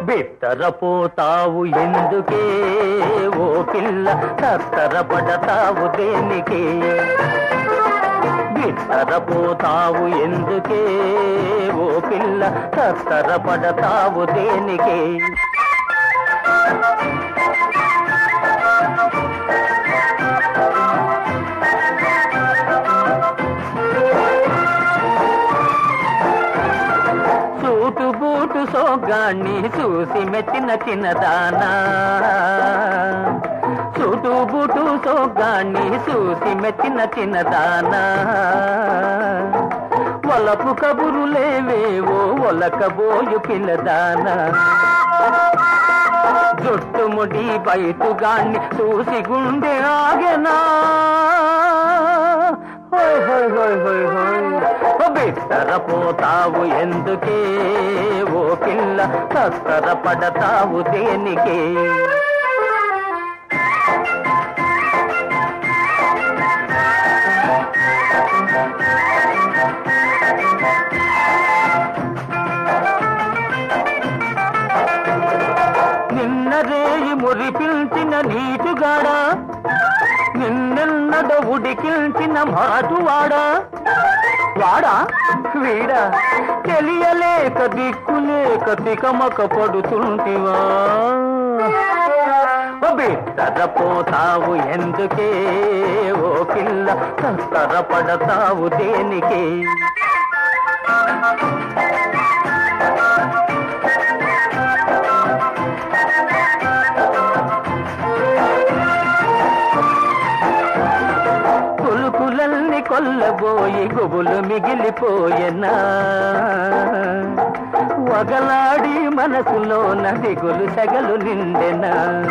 బిత్తరపోతావు ఎందుకే ఓ పిల్ల, తత్తరపడతావు దేనికే? బిత్తరపోతావు ఎందుకే ఓ పిల్ల, తత్తరపడతావు దేనికే? సూటు బూటు సోగాన్ని చూసి మెచ్చిన చిన్నదానా, సూటు బూటు సోగాన్ని చూసి మెచ్చిన చిన్నదానా, ఒలపు కబురులేవేవో ఒలకబోయు పిల్లదానా, జుట్టుముడి బయటుగాన్ని చూసి గుండె ఆగెనా, హోయ్ హోయ్ హోయ్ హోయ్ హోయ్. బిత్తరపోతావు ఎందుకే ఓ పిల్ల, తత్తరపడతావు దేనికే? నిన్న రేయి మురిపిల్చిన నీటుగాడా, నిన్నెన్నడ ఉడికిల్చిన మాటువాడా, వాడా వీడా తెలియలేక దిక్కులేక తికమక పడుతుంటివా? బిత్తరపోతావు ఎందుకే ఓ పిల్ల, తత్తరపడతావు దేనికే? కొలుకులల్ని కొల్లబోయి గుబులు మిగిలిపోయెనా, వగలాడి మనసులోన దిగులు సెగలు నిండెనా,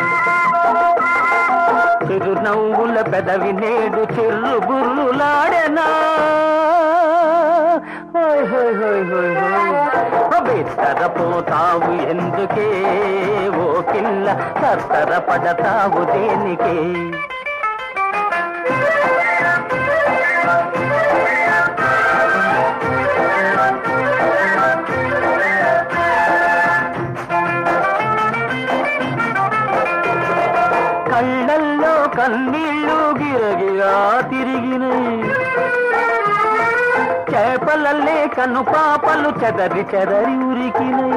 చిరునవ్వుల పెదవి నేడు చిర్రు బుర్రులాడెనా, హోయ్ హోయ్ హోయ్ హోయ్ హోయ్. బిత్తరపోతావు ఎందుకే ఓ పిల్ల, తత్తరపడతావు దేనికే? కళ్ళల్లో కన్నీళ్ళు గిరగిరా తిరిగినై, చేపలల్లే కను పాపలు చెదరి చెదరి ఉరికినై,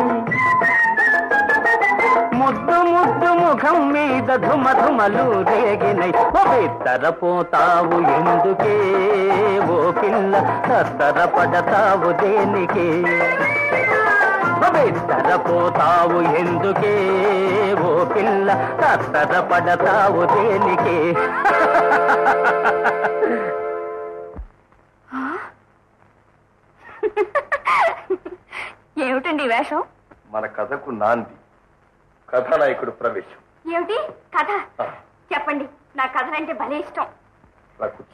ముద్దు ముద్దు ముఖం మీద ధుమధుమలు రేగినై. బిత్తరపోతావు ఎందుకే ఓ పిల్ల, తత్తరపడతావు దేనికే? బిత్తరపోతావు ఎందుకే ఓ పిల్ల, తత్తరపడతావు దేనికే? ఏమిటండి వేషం? మన కథకు నాంది, కథానాయకుడు ప్రవేశం. ఏమిటి కథ? చెప్పండి, నా కథలంటే భలే ఇష్టం. కూర్చో.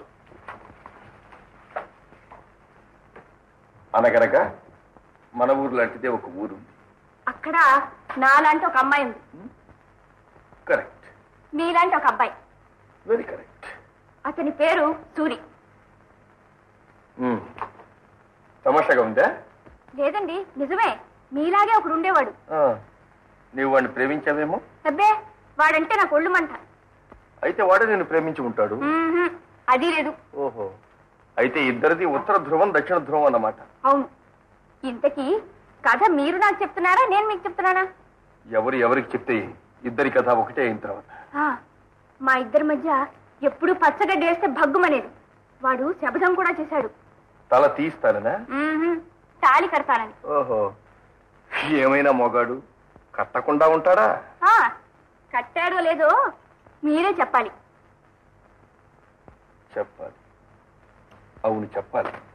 అనగనగా మన ఊరు లాంటిదే ఒక ఊరు, అక్కడ నాలాంటి ఒక అమ్మాయి ఉంది. కరెక్ట్. మీలాంటి ఒక అబ్బాయి. Very correct. అతని పేరు సూరి. తమాషాగా ఉందా? లేదండి, నిజమే. మీలాగే ఒకడు ఉండేవాడు. నీవు వాడిని ప్రేమించావేమో? అబ్బే, వాడంటే నాకు ఒళ్ళు మంట. అయితే వాడే నేను ప్రేమించి ఉంటాడు. అది లేదు. ఓహో, అయితే ఇద్దరిది ఉత్తర ధ్రువం దక్షిణ ధ్రువం అన్నమాట. అవును. ఇంతకీ కథ మీరు నాకు చెప్తున్నారా, నేను మీకు చెప్తున్నానా? ఎవరు ఎవరికి చెప్తే ఇద్దరి కథ ఒకటే అయిన తర్వాత. మా ఇద్దరి మధ్య ఎప్పుడు పచ్చగడ్డి వేస్తే భగ్గుమనేది. వాడు శబదం కూడా చేశాడు. తల తీస్తాననా? తాళి కడతానని. ఓహో, ఏమైనా మొగాడు కట్టకుండా ఉంటాడా? కట్టాడో లేదో మీరే చెప్పాలి. చెప్పాలి. అవును, చెప్పాలి.